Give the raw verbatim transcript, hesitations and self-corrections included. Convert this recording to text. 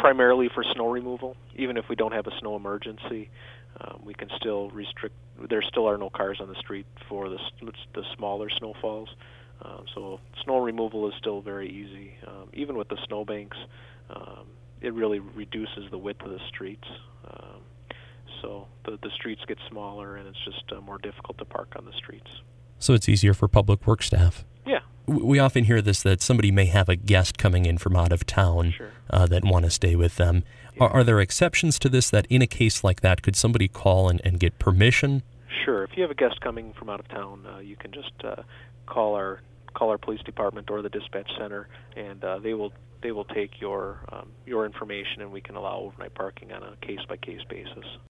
primarily for snow removal. Even if we don't have a snow emergency, um, we can still restrict. There still are no cars on the street for the the smaller snowfalls. Uh, so snow removal is still very easy. Um, even with the snowbanks, um, it really reduces the width of the streets. Um, so the the streets get smaller, and it's just uh, more difficult to park on the streets. So it's easier for public works staff. Yeah. We often hear this, that somebody may have a guest coming in from out of town Sure. uh, that want to stay with them. Yeah. Are, are there exceptions to this, that in a case like that, could somebody call and, and get permission? Sure. If you have a guest coming from out of town, uh, you can just uh, call our call our police department or the dispatch center, and uh, they will they will take your um, your information, and we can allow overnight parking on a case by case basis.